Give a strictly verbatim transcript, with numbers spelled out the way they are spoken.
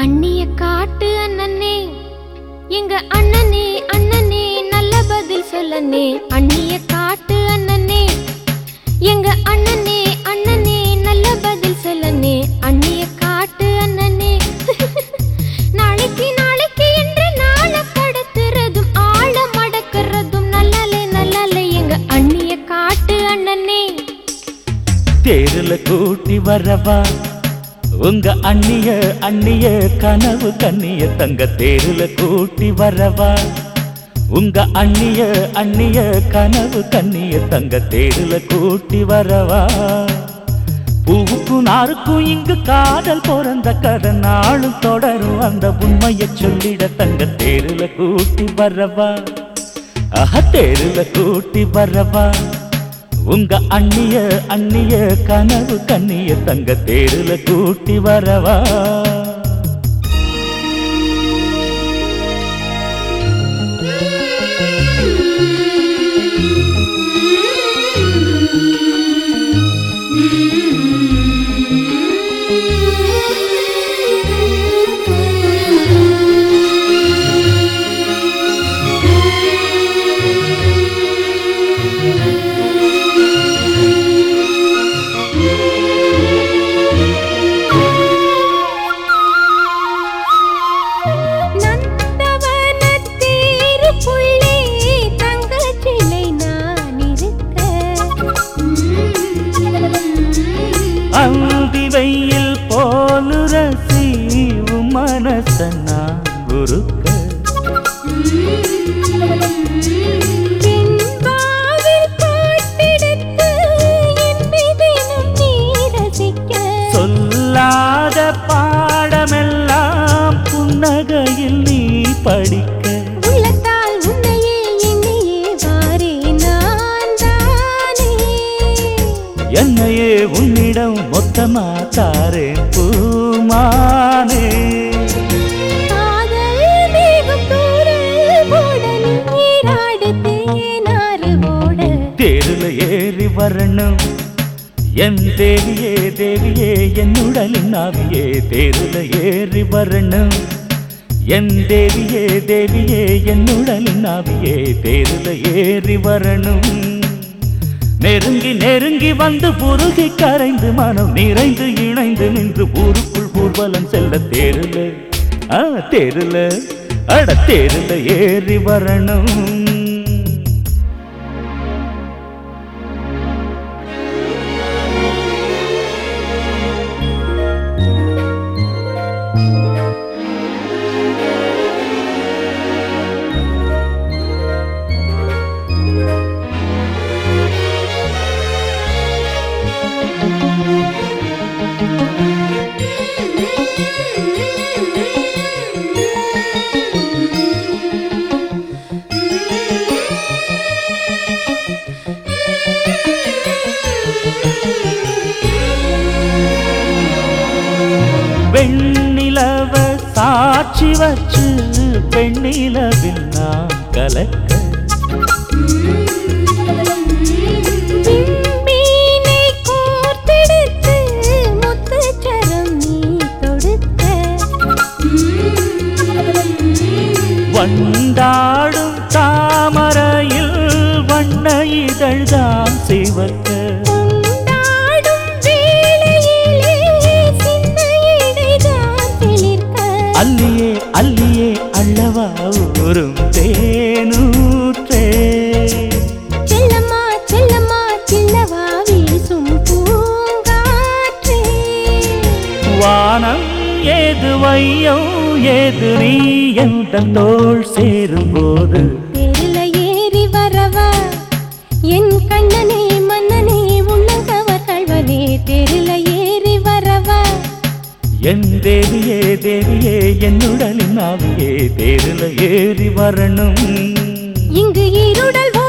அண்ணிய காட்டு அண்ணனே, எங்க அண்ணனே அண்ணனே நல்ல பதில் சொல்லனே. அண்ணிய காட்டு அண்ணனே, எங்க அண்ணனே அண்ணனே நல்ல பதில் சொல்லனே. அண்ணிய காட்டு அண்ணனே. நாளைக்கு நாளைக்கு என்று நாள கடத்துறதும் ஆழ மடக்கிறதும் நல்லாலே நல்லாலே எங்க அண்ணிய காட்டு அண்ணனே. தேருல கூட்டி வரவா உங்க அண்ணிய அண்ணிய கனவு கண்ணிய தங்க. தேருல கூட்டி வரவா உங்க அண்ணிய அண்ணிய கனவு கண்ணிய தங்க. தேருல கூட்டி வரவா. பூவுக்கும் நாருக்கும் இங்கு காதல் பிறந்த கதை நாளும் தொடரும் அந்த உண்மையை சொல்லிட தங்க. தேருல கூட்டி வரவா. ஆஹா தேருல கூட்டி வரவா உங்க அண்ணிய அண்ணிய கனவு கண்ணிய தங்க. தேருல கூட்டி வரவா. அந்தி வெயில் போலு ரசி மனச நான் குருக்க. சொல்லாத பாடமெல்லாம் புன்னகையில் நீ படிக்க. என்னையே உன்னிடம் மொத்தமா தாரேன் பூமானே. தேருல ஏறி வரணும் என் தேவியே தேவியே என்னுடலின் ஆவியே. தேருல ஏறி வரணும் என் தேவியே தேவியே என்னுடலின் ஆவியே. தேருல ஏறி வரணும். நெருங்கி நெருங்கி வந்து புருகி கரைந்து மனம் நிறைந்து இணைந்து நின்று ஊருக்குள் ஊர்வலம் செல்ல. தேருல ஆ தேருல அட தேருல ஏறி வரணும். வெண்ணிலவ சாட்சி வச்சு பெண்ணிலவில் நாம் கலக்க. வண்டாடும் தாமரையில் வண்ண இதழ்தான் சிவக்க. அல்லியே அல்லியே அல்லவா ஊரும் தேனூற்றே. செல்லம்மா செல்லம்மா சில்லவா வீசும் பூங்காற்றே. வானம் ஏது வையம் ஏது நீ எந்த தோள் சேரும் போது. தேருல ஏறி வரவா என் கண்ணனே மன்னனே உள்ளங்கவர் கழ்வனே. தேருல ஏறி வரவா என் தேவியே தேவியே என்னுடலின் ஆவியே. தேருல ஏறி வரணும். இங்கு இருடல்